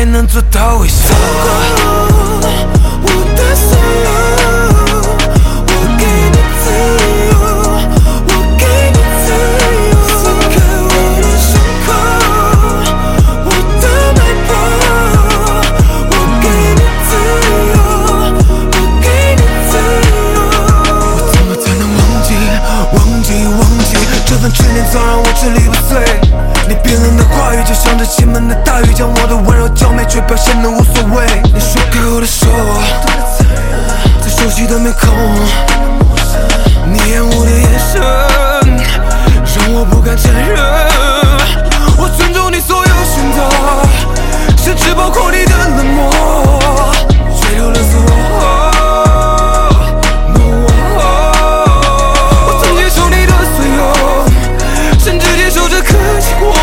还能做到微笑。我的所有，我给你自由，我给你自由。放开我的伤口，我的脉搏，我给你自由，我给你自由。我怎么才能忘记这份执念早让我支离破碎。你冰冷的话语就像着倾盆的大雨，将我的温柔浇没，却表现得无所谓。你说给我的手，最熟悉的面孔，你厌恶的眼神，让我不敢承认。我尊重你所有选择，甚至包括你的冷漠，追求了自我。我曾接受你的所有，甚至接受这颗寂寞。